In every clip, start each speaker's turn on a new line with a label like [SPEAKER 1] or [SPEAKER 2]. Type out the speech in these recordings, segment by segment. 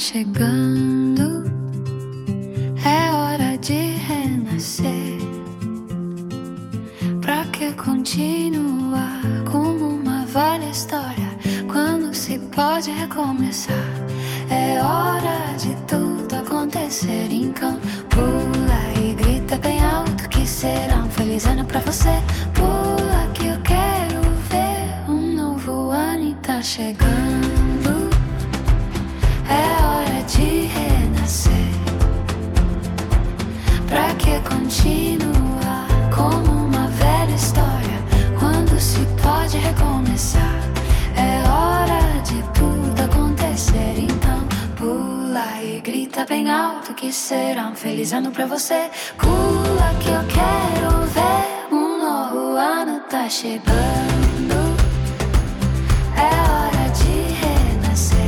[SPEAKER 1] chegando, é hora de renascer. Pra que continuar como uma velha história quando se pode recomeçar? É hora de tudo acontecer, então pula e grita bem alto que será um feliz ano pra você. Pula que eu quero ver um novo ano e tá chegando. É hora de renascer. Pra que continuar como uma velha história quando se pode recomeçar? É hora de tudo acontecer, então pula e grita bem alto que será um feliz ano pra você. Pula que eu quero ver um novo ano tá chegando. É hora de renascer.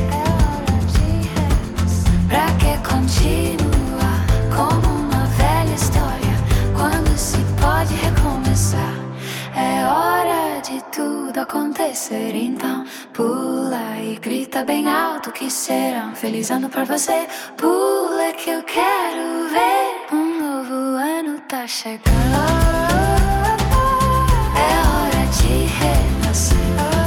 [SPEAKER 1] Pra que continuar como uma velha história quando se pode recomeçar? É hora de tudo acontecer, então pula e grita bem alto que será um feliz ano pra você. Pula que eu quero ver um novo ano tá chegando. É hora de renascer.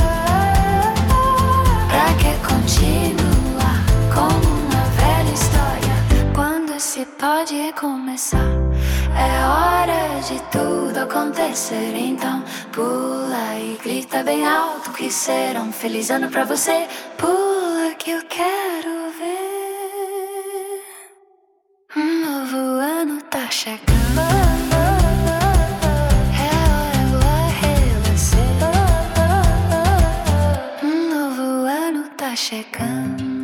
[SPEAKER 1] Pra que continuar como uma velha história quando se pode recomeçar? É hora de tudo acontecer, então pula e grita bem alto que será um feliz ano pra você. Pula que eu quero ver um novo ano tá chegando. É hora de renascer. Um novo ano tá chegando.